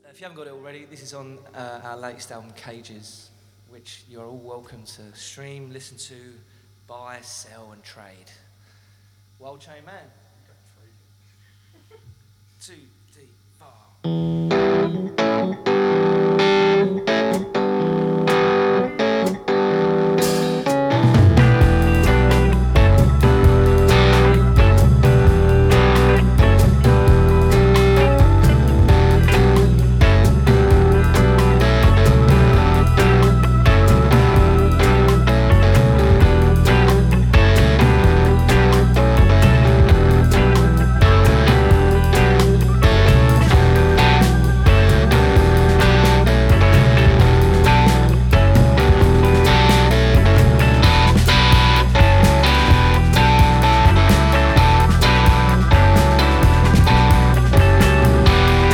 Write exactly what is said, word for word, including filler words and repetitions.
If you haven't got it already, this is on uh, our latest album, Cages, which you're all welcome to stream, listen to, buy, sell, and trade. Wild Chain Man. Two, three, four.